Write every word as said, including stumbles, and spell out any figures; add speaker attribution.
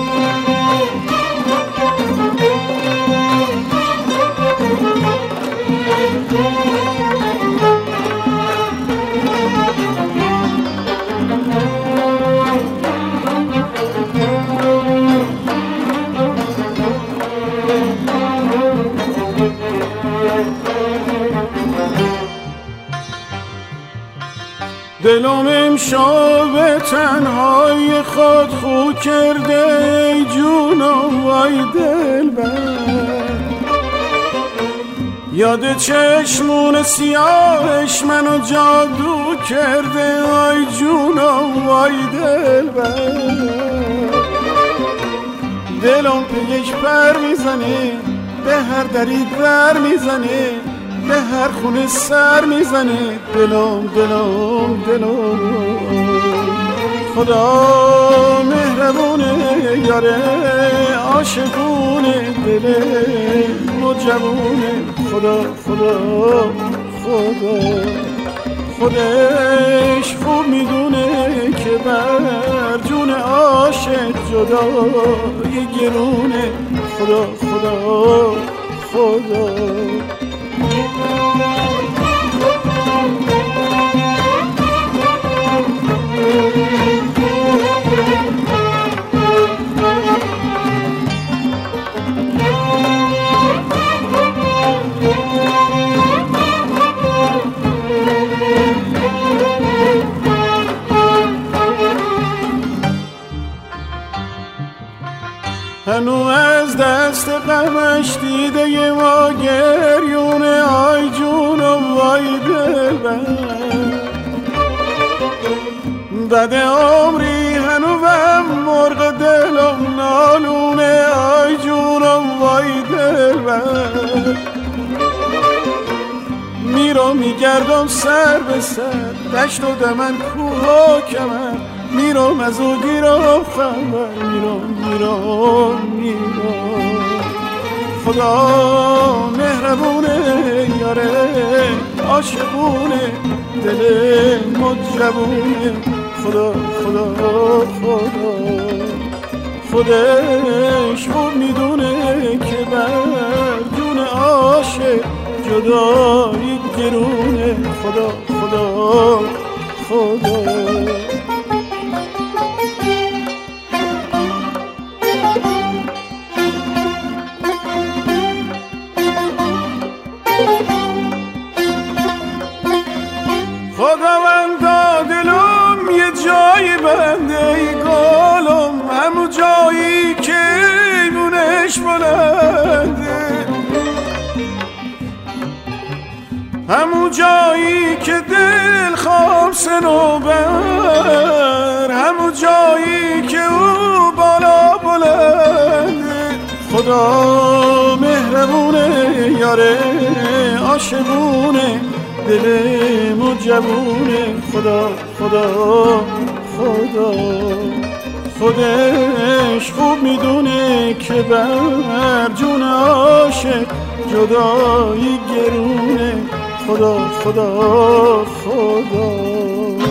Speaker 1: دلم امشب تنهای خود خو کرده ای جونم وای دلبر، یاد چشمون سیاهش منو جادو کرده ای جونم وای دلبر. دلم پیش پر میزنه به هر دری در میزنه، به هر خونه سر میزنه دلم دلم دلم. خدا مهربونه یاره عاشقونه دل مجبونه. خدا خدا خدا خودش خوب میدونه که بر جون عاشق جدای گرونه. خدا خدا خدا هنو از دست غمش دیده ی ما گریونه آی جونم وای دلبر. بعد عمری هنو بم مرغ دلم نالونه آی جونم وای دلبر. میرم میگردم سر به سر دشت و دمن کوه و کمر، میرم از او گیرم خبر میرم میرم میرم. خدا مهربونه یاره عاشقونه دل مجبونه. خدا خدا خدا خودش خوب میدونه که بر جون عاشق جدایی گرونه. خدا خدا خدا خداوندا دلم یه جایی بنده ای گلم، همون جایی که ایمونش بلنده، همون جایی که دل خواب سنوبر، همون جایی که او بالا بلنده. خدا مهربونه یاره عاشقونه دل مجبونه. خدا خدا خدا خودش خوب میدونه که بر جون عاشق جدایی گرونه. خدا خدا خدا